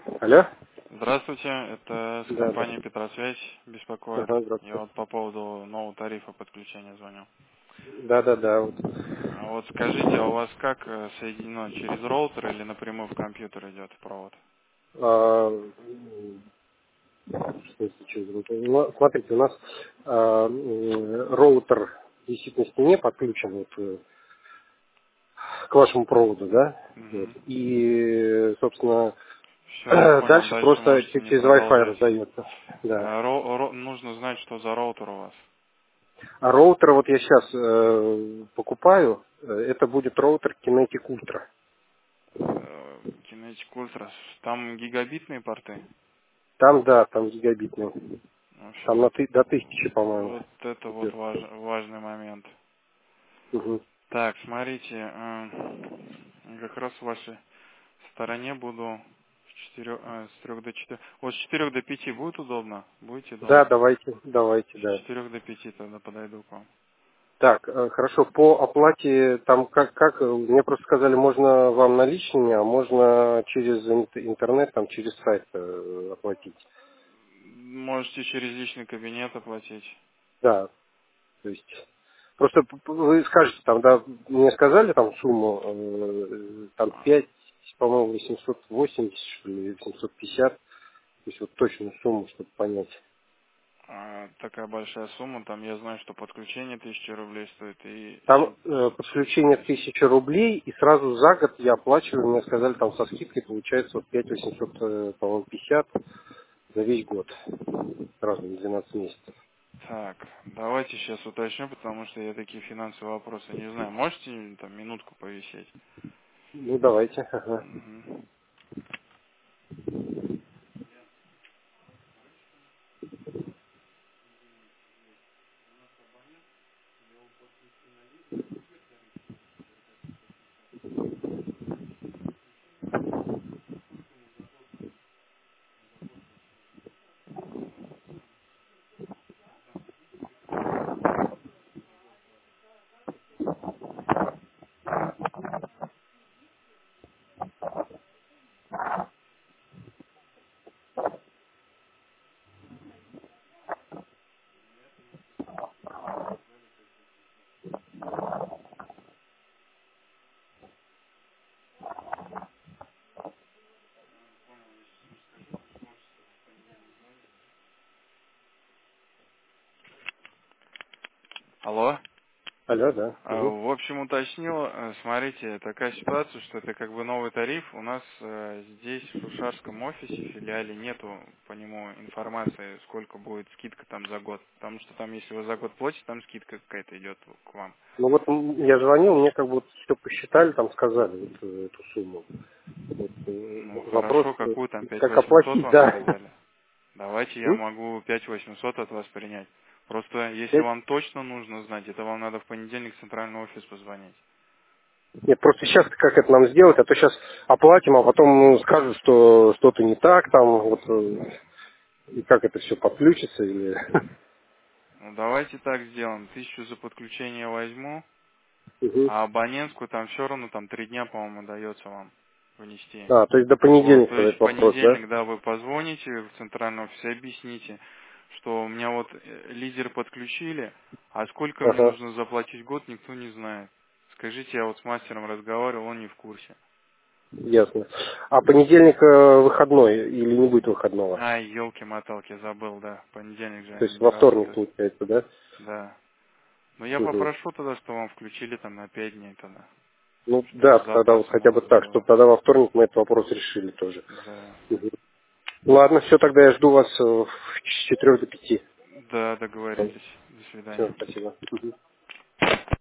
Алло? Здравствуйте, это с Да, да. компании Петросвязь беспокоит. Ага, Я здравствуйте. вот по поводу нового тарифа подключения звоню. Да, да, да. Вот. А вот скажите, а у вас как соединено, через роутер или напрямую в компьютер идет провод? В смысле, что это? Ну, смотрите, у нас роутер висит на стене, подключен вот, к вашему проводу, да? Вот. Угу. И, собственно, Все, я понял, дальше дальше просто можете не через Wi-Fi продолжать. раздается. Да. Нужно знать, что за роутер у вас. А роутер вот я сейчас покупаю, это будет роутер Kinetic Ultra. Kinetic Ultra. Там гигабитные порты? Там, да, там гигабитный. Вообще Там вот, до 1000, по-моему, вот это вот идет. важный момент. Мгм. Так, смотрите, как раз в вашей стороне буду с 3 до 4. Вот с 4 до 5 будет удобно? Будете Да, дома? давайте, С да. 4 до 5 тогда подойду к вам. Так, хорошо, по оплате, там мне просто сказали, можно вам наличными, а можно через интернет, там через сайт оплатить. Можете через личный кабинет оплатить. Да, то есть, просто вы скажете, там, да, мне сказали там сумму, там А, 5, по-моему, 880, что ли, 750, то есть вот точную сумму, чтобы понять. такая большая сумма, там я знаю, что подключение 1000 рублей стоит и Там 7 подключение 1000 рублей, и сразу за год я оплачиваю, мне сказали, там со скидкой получается вот 5800, по-моему, 50 за весь год. Сразу на 12 месяцев. Так, давайте сейчас уточню, потому что я такие финансовые вопросы не знаю. Можете там минутку повисеть? Ну, давайте. Ага. Мгм. Алло? Алло, да. Угу. В общем, уточнил, смотрите, такая ситуация, что это как бы новый тариф. У нас здесь в Шушарском офисе, филиале, нету по нему информации, сколько будет скидка там за год. Потому что там, если вы за год платите, там скидка какая-то идет к вам. Ну вот я звонил, мне как бы вот все посчитали, там сказали вот, эту сумму. Вот, Ну, вопрос, хорошо, какую там, пять как восемьсот оплатить, вам да. сказали? Давайте я М? могу 5800 от вас принять. Просто, если Пять? вам точно нужно знать, это вам надо в понедельник в центральный офис позвонить. Нет, просто сейчас как это нам сделать, а то сейчас оплатим, а потом скажут, что что-то не так, там, вот, и как это все подключится, или... Ну, давайте так сделаем. 1000 за подключение возьму, Мгм. а абонентскую там все равно там 3 дня, по-моему, дается вам внести. А, то есть до Вот, понедельника то есть этот в вопрос, да? понедельник, да, вы позвоните в центральный офис и объясните, что у меня вот лидер подключили, а сколько мне Ага, нужно заплатить в год, никто не знает. Скажите, я вот с мастером разговаривал, он не в курсе. ясно. А понедельник выходной или не будет выходного? Ай, елки-моталки, забыл, да. Понедельник же То они есть не во вторник работают. получается, да? Да. Но я Мгм. попрошу тогда, что вам включили там на 5 дней тогда, Ну чтобы да, с тогда вот запасом у хотя бы вас так, было. чтобы тогда во вторник мы этот вопрос решили тоже. Да. Мгм. Ладно, все, тогда я жду вас с 4 до 5. Да, договорились. До Все, свидания. спасибо. Мгм.